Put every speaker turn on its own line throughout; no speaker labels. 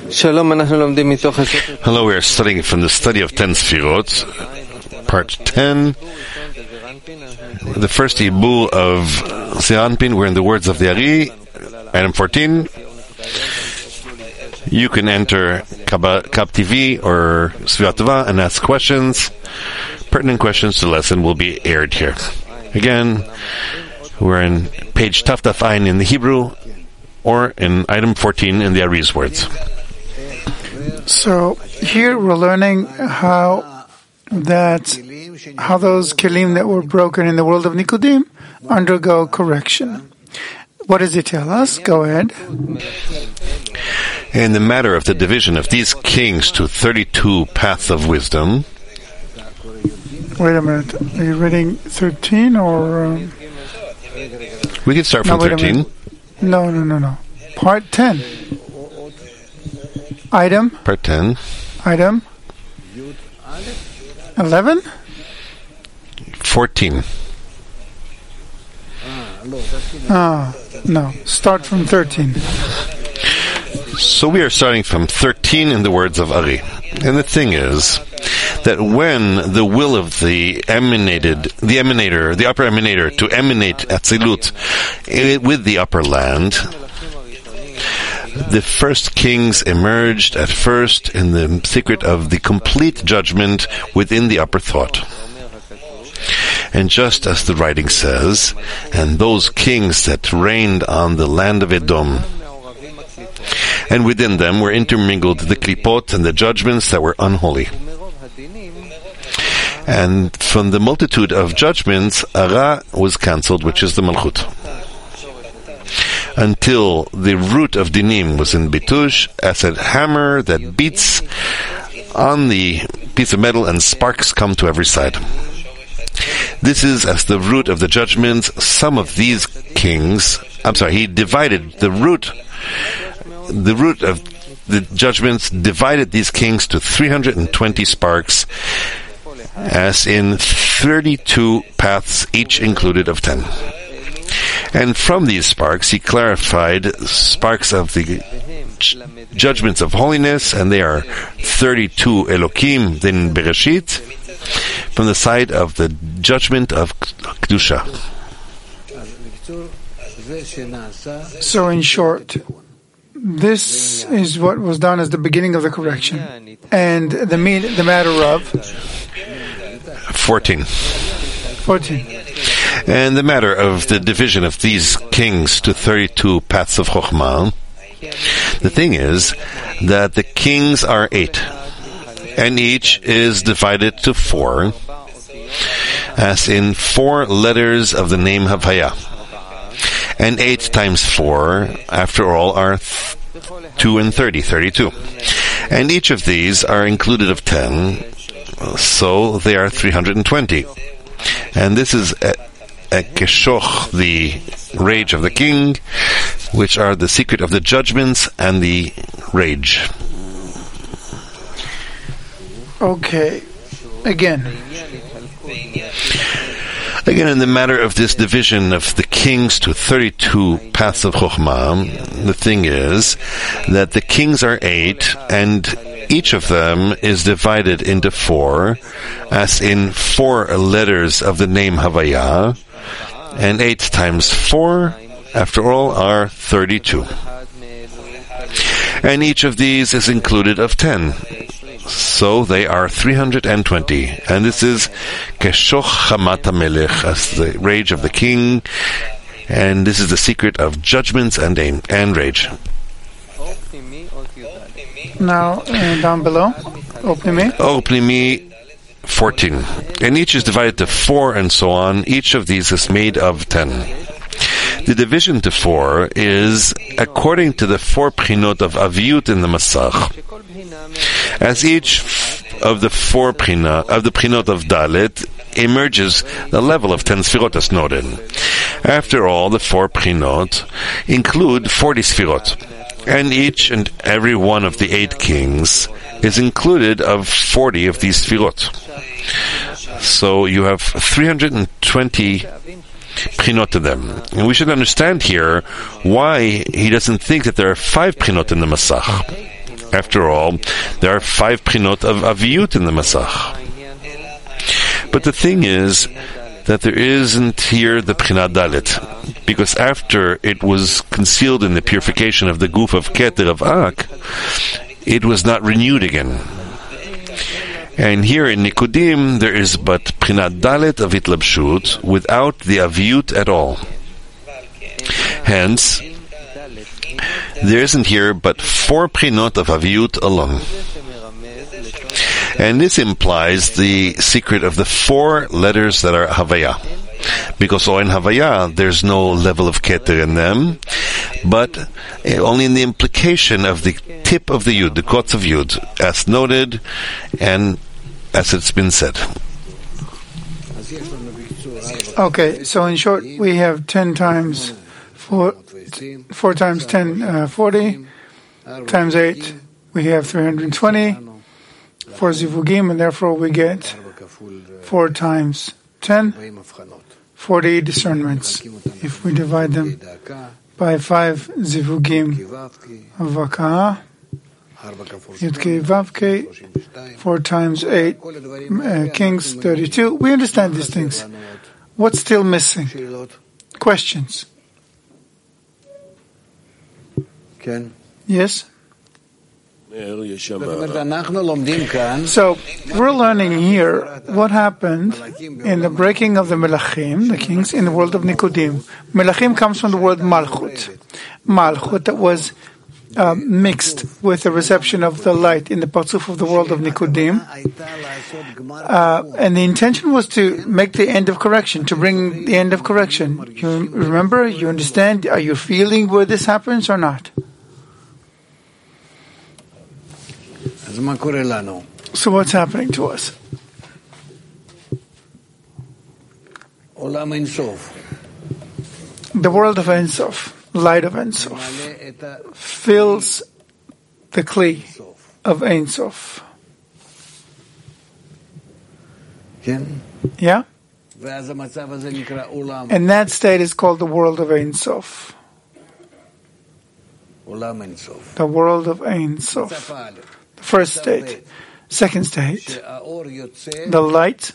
Hello, we are studying from the study of 10 Sfirot, part 10. The first Ibul of Zeranpin, we're in the words of the Ari, item 14. You can enter Kab TV or Sfirat Tova and ask questions. Pertinent questions to the lesson will be aired here. Again, we're in page Taftaf Ayin in the Hebrew, or in item 14 in the Ari's words.
So here we're learning how those kelim that were broken in the world of Nikodim undergo correction. What does it tell us? Go ahead.
In the matter of the division of these kings to 32 paths of wisdom.
Wait a minute. Are you reading 13 or?
We can start from 13.
No. Part 10. Item?
Part 10.
Item? 11?
14.
No. Start from 13.
So we are starting from 13 in the words of Ari. And the thing is that when the will of the upper emanator, to emanate Atzilut with the upper land, the first kings emerged at first in the secret of the complete judgment within the upper thought. And just as the writing says, and those kings that reigned on the land of Edom, and within them were intermingled the klipot and the judgments that were unholy. And from the multitude of judgments, Ara was cancelled, which is the Malchut. Until the root of Dinim was in Bitush, as a hammer that beats on the piece of metal and sparks come to every side. This is as the root of the judgments. Some of these kings, he divided the root of the judgments, divided these kings to 320 sparks, as in 32 paths, each included of 10. And from these sparks he clarified sparks of the judgments of holiness, and they are 32 Elokim din Bereshit, from the side of the judgment of Kedusha.
So in short, this is what was done as the beginning of the correction. And the matter of
14. And the matter of the division of these kings to 32 paths of Chokhmah, the thing is that the kings are 8, and each is divided to 4, as in 4 letters of the name Havaya. And 8 times 4, after all, are 2 and 32. And each of these are included of 10, so they are 320. And this is a Keshoch, the rage of the king, which are the secret of the judgments and the rage.
Okay. Again,
in the matter of this division of the kings to 32 paths of Chokhmah, the thing is that the kings are 8, and each of them is divided into 4, as in 4 letters of the name Havaya, and 8 times 4, after all, are 32. And each of these is included of 10. So they are 320, and this is Keshoch Chamat HaMelech, as the rage of the king, and this is the secret of judgments and rage.
Now, down below,
Opnimi 14. And each is divided to 4 and so on. Each of these is made of 10. The division to 4 is according to the 4 prinot of Aviyut in the Masach. As each of the 4 prinot of Dalet emerges the level of 10 Sfirot as noted. After all, the 4 prinot include 40 Sfirot, and each and every one of the 8 kings is included of 40 of these Sfirot. So you have 320 prinot to them. And we should understand here why he doesn't think that there are 5 prinot in the Masach. After all, there are 5 prinot of aviyut in the Masach. But the thing is that there isn't here the Prinat Dalet, because after it was concealed in the purification of the goof of Keter of Ak, it was not renewed again. And here in Nikudim, there is but Prinat Dalet of Itlabshut, without the aviyut at all. Hence, there isn't here but 4 prinot of aviyut alone. And this implies the secret of the 4 letters that are Havaya. Because in Havaya, there's no level of Keter in them, but only in the implication of the tip of the Yud, the Kotz of Yud, as noted and as it's been said.
Okay, so in short, we have 10 times 4 times 10, 40, times 8, we have 320, 4 zivugim, and therefore we get 4 times 10, 40 discernments. If we divide them by 5 zivugim of vakah, Yudke Vavke, 4 times 8 kings, 32. We understand these things. What's still missing? Questions? Yes? So, we're learning here what happened in the breaking of the Melachim, the kings, in the world of Nikudim. Melachim comes from the word Malchut. Malchut that was mixed with the reception of the light in the Parzuf of the world of Nikudim. And the intention was to make the end of correction, to bring the end of correction. You remember? You understand? Are you feeling where this happens or not? So what's happening to us? The world of Ein Sof, light of Ein Sof, fills the Kli of Ein Sof. Yeah? And that state is called the world of Ein Sof. The world of Ein Sof. The first state. Second state, the light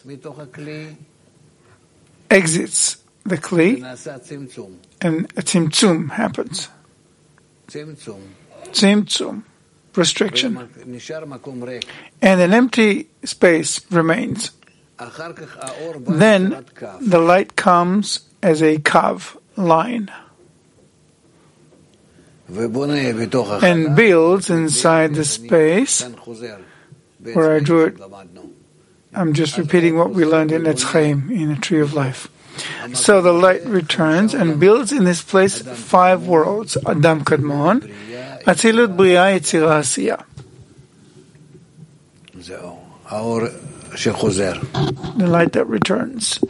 exits the Kli and a tzimtzum happens. Tzimtzum, restriction. And an empty space remains. Then the light comes as a kav, line, and builds inside the space where I drew it. I'm just repeating what we learned in Etz Chaim, in a Tree of Life. So the light returns and builds in this place 5 worlds: Adam Kadmon, Atzilut, Bria, Yetzira, Asiya. The light that returns.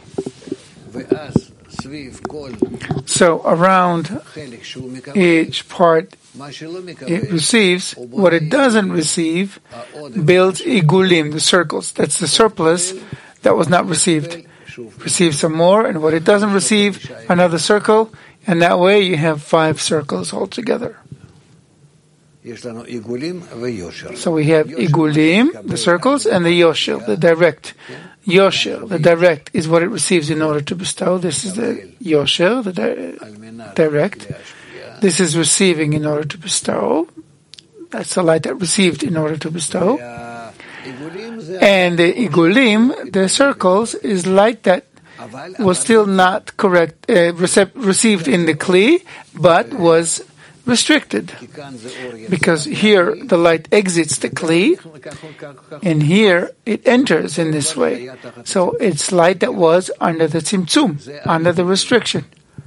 So around each part it receives, what it doesn't receive builds igulim, the circles. That's the surplus that was not received. Receive some more, and what it doesn't receive, another circle, and that way you have 5 circles altogether. So we have igulim, the circles, and the yosher, the direct. Yosher, the direct, is what it receives in order to bestow. This is the yosher, the direct. This is receiving in order to bestow. That's the light that received in order to bestow. And the igulim, the circles, is light that was still not correct, received in the Kli, but was restricted. Because here the light exits the Kli, and here it enters in this way. So it's light that was under the tzimtzum, under the restriction.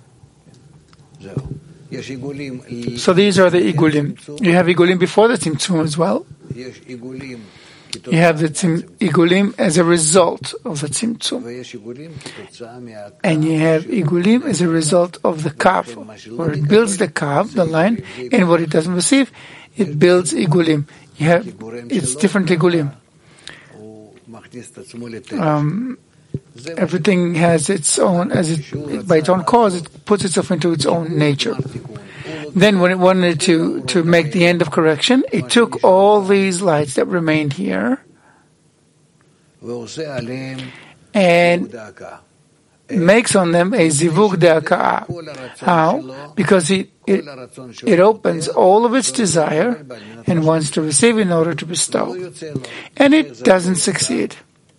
So these are the igulim. You have igulim before the tzimtzum as well. You have the igulim as a result of the tzimtzum. And you have igulim as a result of the kav, where it builds the kav, the line, and what it doesn't receive, it builds igulim. You have, it's different igulim. Everything has its own, by its own cause, it puts itself into its own nature. Then when it wanted to make the end of correction, it took all these lights that remained here and makes on them a zivug de'aka'ah. How? Because it opens all of its desire and wants to receive in order to bestow. And it doesn't succeed.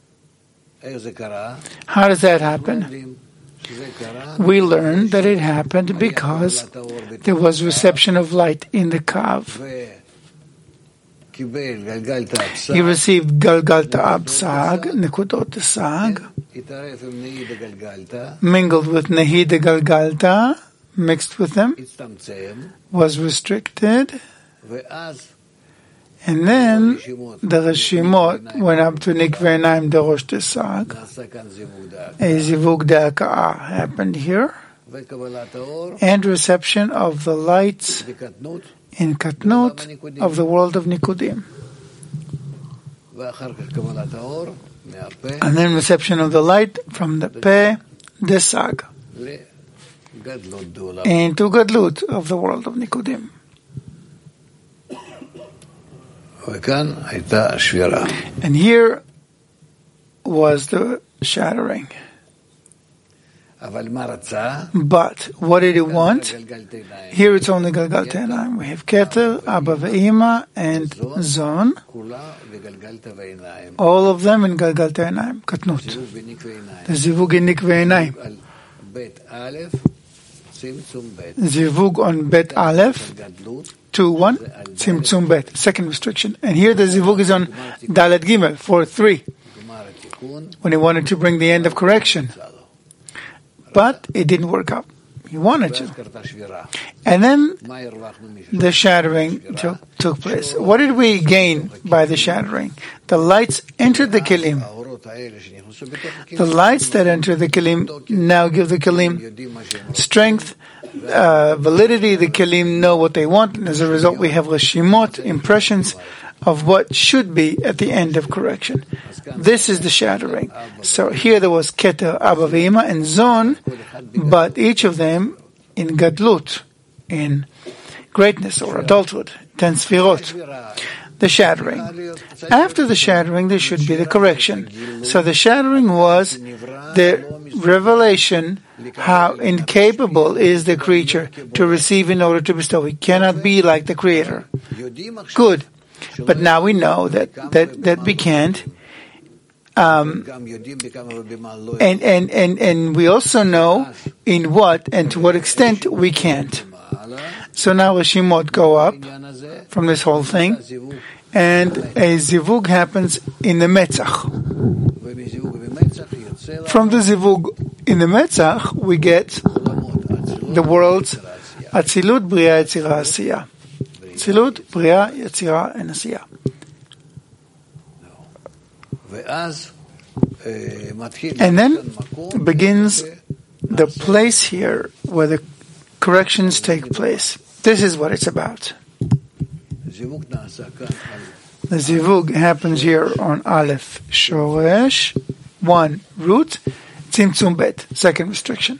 How does that happen? We learn that it happened because there was reception of light in the kav. He received Galgalta Absag, Nekudot Sag, mingled with Nehi de Galgalta, mixed with them, was restricted, and then the Reshimot went up to Nikveh Naim de Rosh Tesag. A Zivug De'aka'ah happened here, and reception of the lights in Katnut of the world of Nikudim. And then reception of the light from the Peh Desag into Gadlut of the world of Nikudim. And here was the shattering. But what did it want? Here it's only Galgal Te'anayim. We have Keter, Abba Ve'ima, and Zon. All of them in Galgal Te'anayim, Katnut. The Zivug in Nikveh Einayim. Zivug on Bet Aleph, 2-1, Tzimtzum Bet, second restriction. And here the Zivug is on Dalet Gimel, 4-3, when he wanted to bring the end of correction. But it didn't work out. He wanted to. And then the shattering took place. What did we gain by the shattering? The lights entered the Kelim. The lights that enter the Kelim now give the Kelim strength, validity. The Kelim know what they want, and as a result we have Reshimot, impressions of what should be at the end of correction. This is the shattering. So here there was Keter, Abba Ve'ima, and Zon, but each of them in Gadlut, in greatness or adulthood, 10 Sfirot. The shattering. After the shattering, there should be the correction. So the shattering was the revelation how incapable is the creature to receive in order to bestow. He cannot be like the Creator. Good. But now we know that we can't. And we also know in what and to what extent we can't. So now Reshimot go up from this whole thing, and a Zivug happens in the Metzach. From the Zivug in the Metzach, we get the world's Atzilut, Bria, Yetzira, Asiya. Atzilut, Bria, Yetzira, and Asiya. And then begins the place here where the corrections take place. This is what it's about. The Zivug happens here on Aleph Shoresh, 1 root, Tzimtzum Bet, second restriction.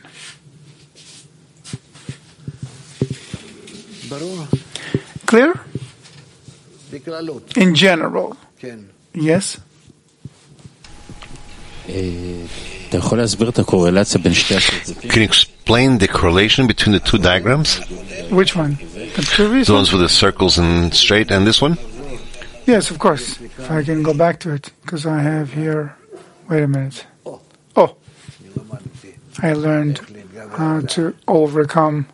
Clear? In general. Yes?
Can you explain the correlation between the two diagrams?
Which one? The previous
The ones with the circles and straight, and this one?
Yes, of course. If I can go back to it, because I have here... Wait a minute. Oh! I learned how to overcome...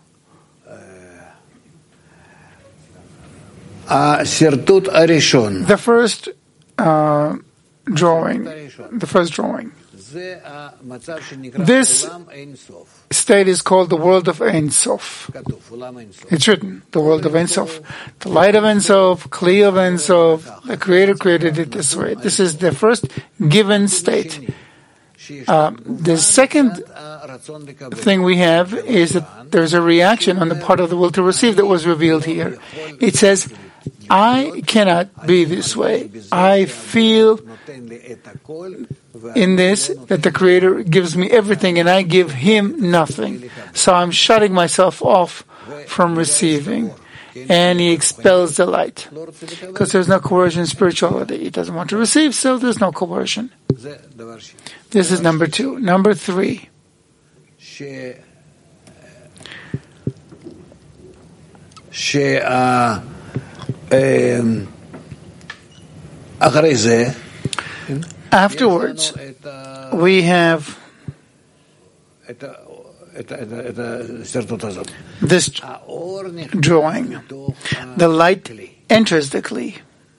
The first drawing. The first drawing. This state is called the world of Ein Sof. It's written, the world of Ein Sof. The light of Ein Sof, Kli of Ein Sof, the Creator created it this way. This is the first given state. The second thing we have is that there's a reaction on the part of the will to receive that was revealed here. It says, I cannot be this way. I feel in this that the Creator gives me everything and I give Him nothing. So I'm shutting myself off from receiving, and he expels the light. Because there's no coercion in spirituality. He doesn't want to receive, so there's no coercion. This is number 2. Number 3. Afterwards, we have this drawing. The light enters the Kli.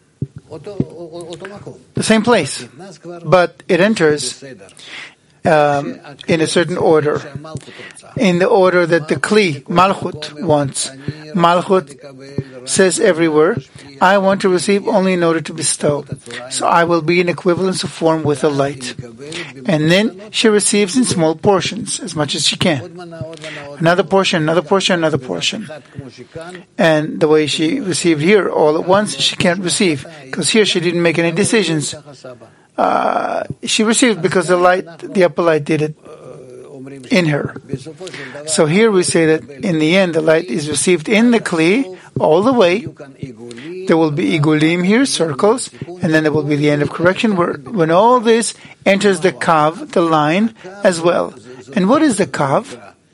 The same place, but it enters in a certain order, in the order that the Kli, Malchut, wants. Malchut says everywhere, I want to receive only in order to bestow. So I will be in equivalence of form with the light. And then she receives in small portions, as much as she can. Another portion, another portion, another portion. And the way she received here all at once, she can't receive, because here she didn't make any decisions. She received because the upper light did it in her. So here we say that in the end the light is received in the Kli all the way. There will be igulim here, circles, and then there will be the end of correction when all this enters the kav, the line, as well. And what is the kav?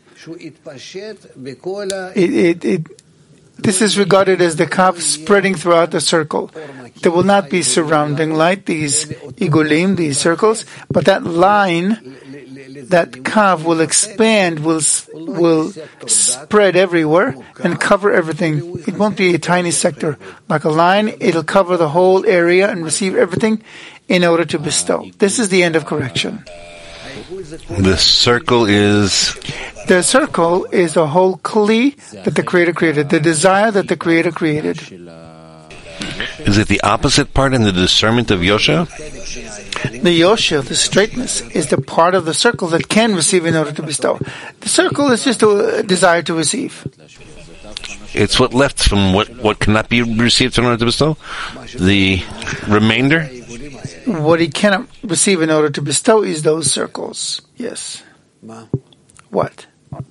This is regarded as the kav spreading throughout the circle. There will not be surrounding light, these igulim, these circles, but that line, that kav will expand, will spread everywhere and cover everything. It won't be a tiny sector. Like a line, it'll cover the whole area and receive everything in order to bestow. This is the end of correction.
The circle is
a whole Kli that the Creator created, the desire that the Creator created.
Is it the opposite part in the discernment of Yosha?
The Yosha, the straightness, is the part of the circle that can receive in order to bestow. The circle is just a desire to receive.
It's what left from what cannot be received in order to bestow? The remainder?
What he cannot receive in order to bestow is those circles. Yes. What?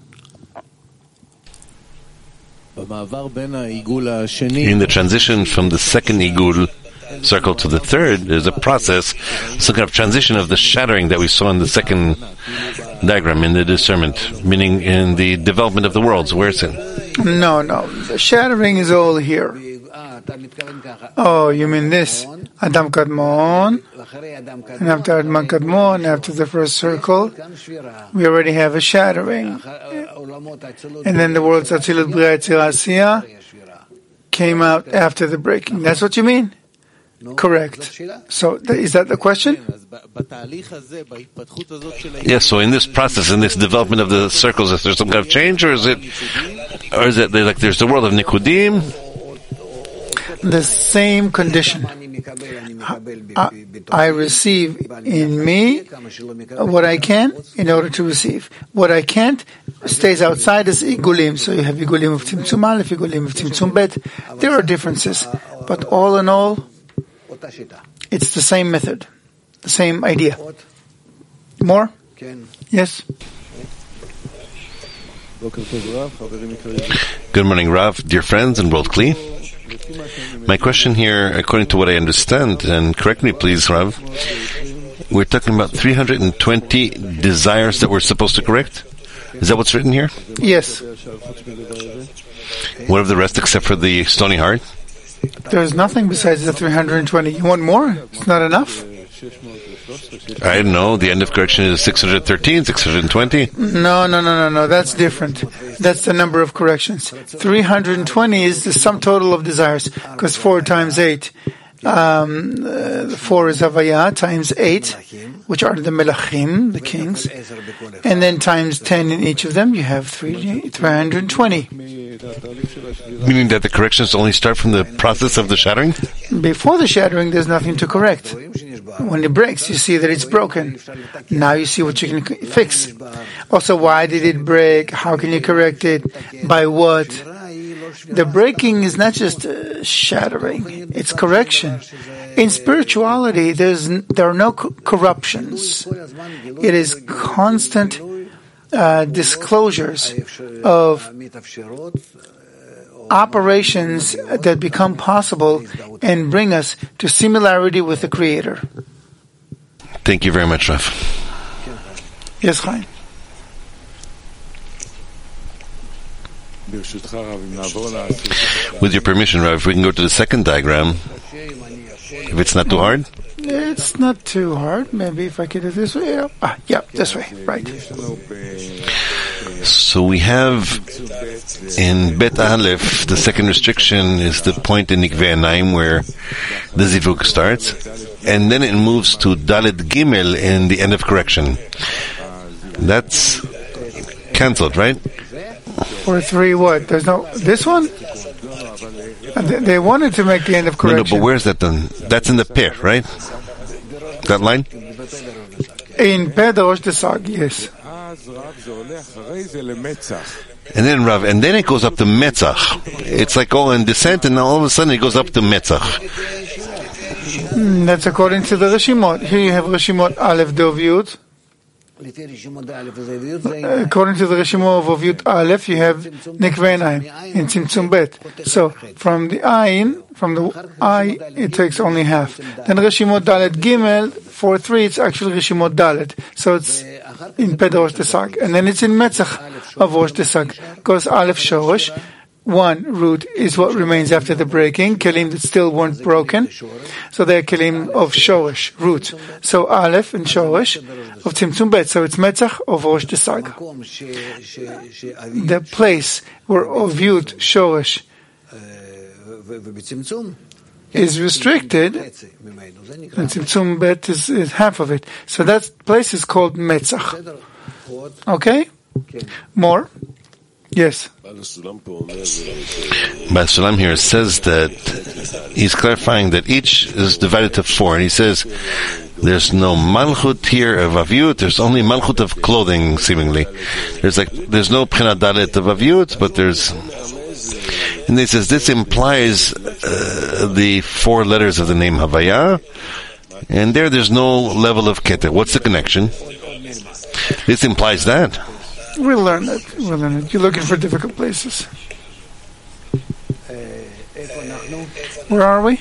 In the transition from the second igul circle to the third, there's a process, some kind of transition of the shattering that we saw in the second diagram, in the discernment, meaning in the development of the worlds. Where is it?
No. The shattering is all here. Oh, you mean this? Adam Kadmon, and after Adam Kadmon, after the first circle, we already have a shattering. And then the worlds Atzilut, Bria, Yetzirah, Asiya came out after the breaking. That's what you mean? Correct. So, is that the question?
Yes, so in this process, in this development of the circles, is there some kind of change, or is it like there's the world of Nikudim?
The same condition. I receive in me what I can in order to receive. What I can't stays outside as igulim. So you have igulim of Tzimtzum Aleph, igulim of Tzimtzum Bet. There are differences, but all in all, it's the same method, the same idea. More? Yes?
Good morning, Rav, dear friends and World Kli. My question here, according to what I understand, and correct me please, Rav, we're talking about 320 desires that we're supposed to correct? Is that what's written here?
Yes.
What of the rest except for the stony heart?
There's nothing besides the 320. You want more? It's not enough?
I don't know. The end of correction is 613, 620.
No. That's different. That's the number of corrections. 320 is the sum total of desires, because 4 times 8. 4 is Havaya times 8, which are the Melachim, the kings, and then times 10 in each of them, you have 320.
Meaning that the corrections only start from the process of the shattering?
Before the shattering, there's nothing to correct. When it breaks, you see that it's broken. Now you see what you can fix. Also, why did it break? How can you correct it? By what? The breaking is not just shattering, it's correction. In spirituality, there are no corruptions. It is constant disclosures of operations that become possible and bring us to similarity with the Creator.
Thank you very much, Rav.
Yes, Chaim.
With your permission, Rav, we can go to the second diagram. If it's not too hard?
It's not too hard. Maybe if I could do this way. Yeah, this way. Right.
So we have in Bet Aleph, the second restriction is the point in Nikvei Anayim where the Zivug starts, and then it moves to Dalet Gimel in the end of correction. That's cancelled, right?
Or 3 what? There's no... This one? They wanted to make the end of correction.
No, but where's that then? That's in the Peh, right? That line?
In Peh Rosh Desag, yes.
And then Rav, and then it goes up to Metzach. It's like all in descent, and all of a sudden it goes up to Metzach.
That's according to the Reshimot. Here you have Reshimot Aleph Dov Yud. According to the Reshimot of Yud Aleph, you have Nikvei Anayim in Tzimtzum Bet. So from the Ayin, from the I, it takes only half. Then Reshimot Dalet Gimel, 4-3, it's actually Reshimot Dalet. So it's in Peh Rosh Desag. And then it's in Metzach of Rosh Desag. Because Aleph Shorosh, 1 root is what remains after the breaking, kelim that still weren't broken. So they're kelim of Shorosh, root. So Aleph and Shorosh of Tzimtzum Bet. So it's Metzach of Rosh Desag. The place where Ovyut Shorosh is restricted, and Tzimtzum Bet is half of it. So that place is called Metzach. Okay? More? Yes.
Basulam here says that he's clarifying that each is divided to 4, and he says there's no malchut here of aviut, there's only malchut of clothing, seemingly. There's no pchina dalet of aviut, but there's... And he says this implies the 4 letters of the name Havaya, and there's no level of keter. What's the connection? This implies that.
We'll learn it. You're looking for difficult places. Where are we?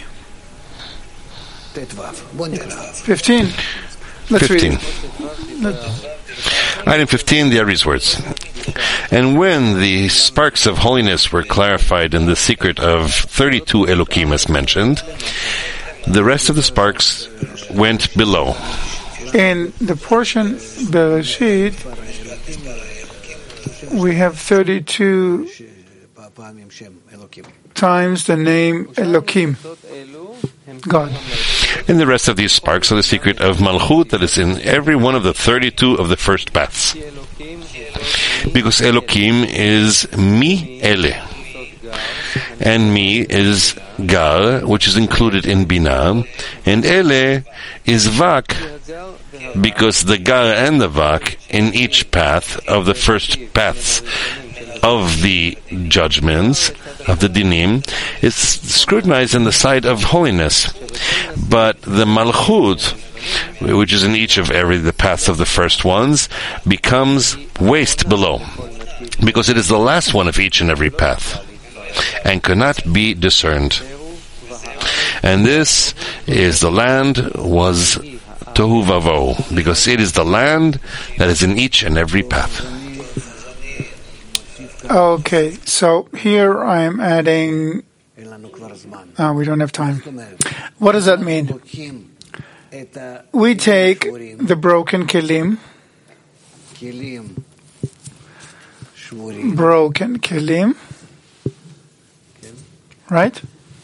15. Let's
15.
read it.
Item 15, the Ari's words. And when the sparks of holiness were clarified in the secret of 32 Elokim as mentioned, the rest of the sparks went below.
In the portion Bereshit, we have 32 times the name Elokim, God.
And the rest of these sparks are the secret of Malchut that is in every one of the 32 of the first paths. Because Elokim is Mi Ele. And Mi is Gar, which is included in Binah. And Ele is Vak, because the Gar and the Vak in each path of the first paths of the judgments, of the dinim, is scrutinized in the side of holiness. But the Malchut, which is in each of the paths of the first ones, becomes waste below, because it is the last one of each and every path, and cannot be discerned. And this is the land was Tohu Vavo, because it is the land that is in each and every path.
Okay, so here I am adding... we don't have time. What does that mean? We take the broken kelim, right?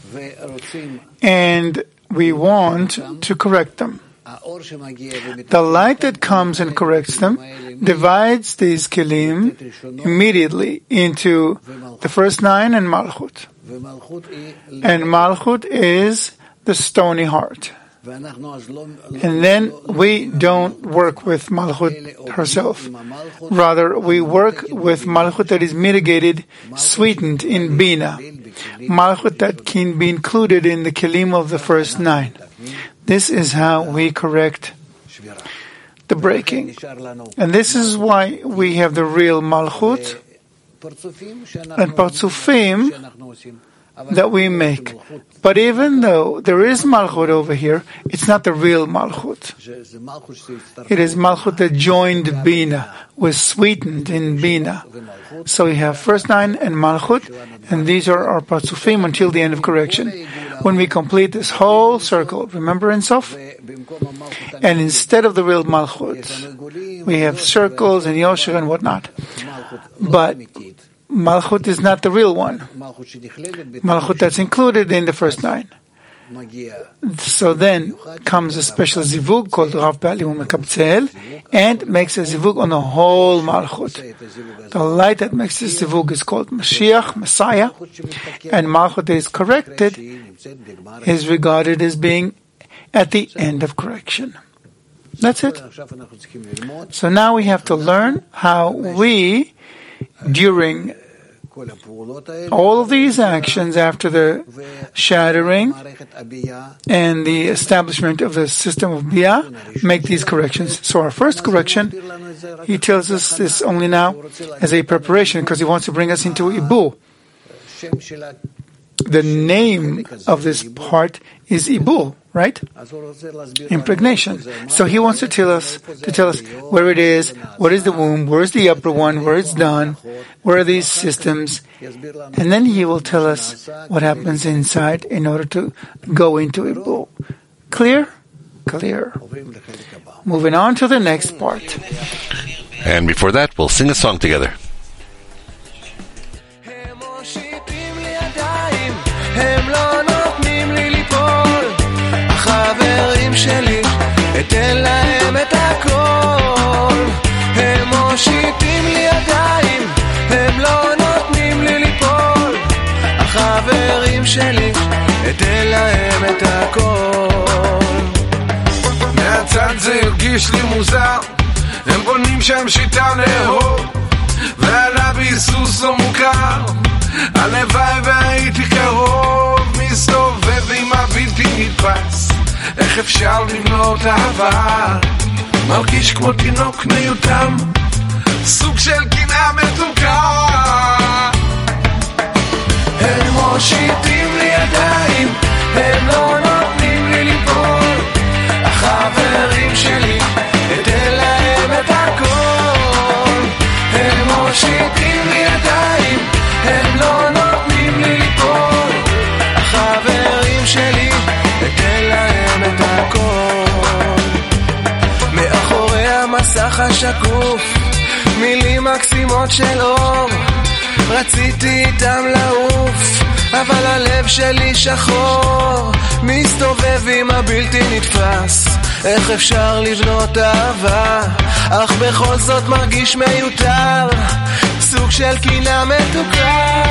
And we want to correct them. The light that comes and corrects them divides these kelim immediately into the first 9 and Malchut. And Malchut is the stony heart. And then we don't work with Malchut herself. Rather, we work with Malchut that is mitigated, sweetened in Bina. Malchut that can be included in the kelim of the first 9. This is how we correct the breaking. And this is why we have the real Malchut and Parzufim that we make. But even though there is Malchut over here, it's not the real Malchut. It is Malchut that joined Bina, was sweetened in Bina. So we have first 9 and Malchut, and these are our Parzufim until the end of correction. When we complete this whole circle, remember Ein Sof? And instead of the real Malchut, we have circles and Yosher and whatnot. But Malchut is not the real one. Malchut that's included in the first 9. So then comes a special zivug called Rav Ba'alim Umekabtzel and makes a zivug on the whole Malchut. The light that makes this zivug is called Mashiach, Messiah, and Malchut that is corrected is regarded as being at the end of correction. That's it. So now we have to learn how we, during all of these actions after the shattering and the establishment of the system of Bia, make these corrections. So our first correction, he tells us this only now as a preparation because he wants to bring us into Ibur. The name of this part is Ibur, right? Impregnation. So he wants to tell us where it is, what is the womb, where is the upper one, where it's done, where are these systems, and then he will tell us what happens inside in order to go into Ibur. Clear? Clear. Moving on to the next part.
And before that, we'll sing a song together.
הם לא נותנים לי ליפול, החברים שלי, אתן להם את הכל. הם מושיטים לי ידיים, הם לא נותנים לי ליפול, החברים שלי, אתן להם את הכל. מהצד זה הרגיש לי מוזר, הם בונים שם שיטה לאהוב, ועלה ביסוס לא מוכר, הלוואי והייתי קרוב, מסתובב עם הבלתי נתפס, איך אפשר לבנות אהבה, מרגיש כמו תינוק מיותם, סוג של קנאה מתוקה. הם מושיטים לי ידיים, הם לא נותנים לי ליפול, החברים שלי, אתן להם את הכל. הם מושיטים לי ידיים, הם לא נותנים לי ליפול, החברים שלי, אתן להם את הכל. מאחורי המסך השקוף, מילים מקסימות של אור, רציתי איתם לעוף, אבל הלב שלי שחור, מסתובב עם הבלתי נתפס, איך אפשר לבנות אהבה, אך בכל זאת מרגיש מיותר, סוג של קנאה מתוקה.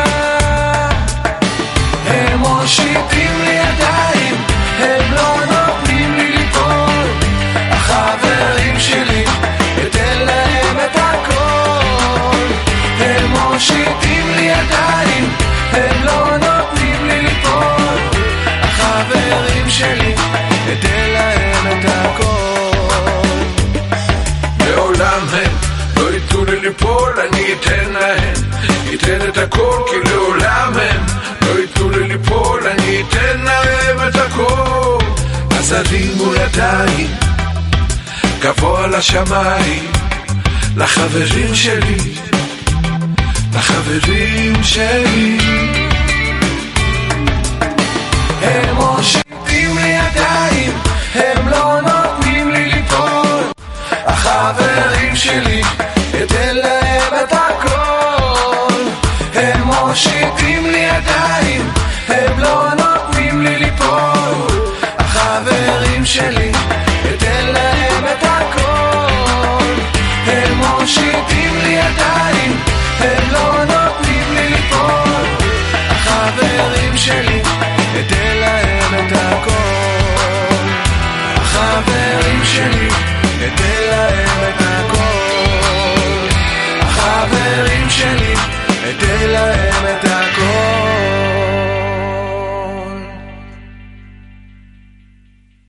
הם מושיטים לי ידיים, הם לא נותנים לי ליפול, החברים שלי, אתן להם את הכל. הם מושיטים לי ידיים, הם לא נותנים לי ליפול, החברים שלי, אתן להם את הכל. לעולם הם לא ייתנו לי ליפול, אני אתן להם, אתן את הכל, כי לעולם הם לא ייתנו לי ליפול, אני אתן להם את הכל. אז הרימו ידיים גבוה לשמיים, לחברים שלי, לחברים שלי. הם מושיטים לי ידיים, הם לא נותנים לי ליפול, החברים שלי, אתן להם את הכל. הם מושיטים לי ידיים, הם לא נותנים לי ליפול, החברים שלי,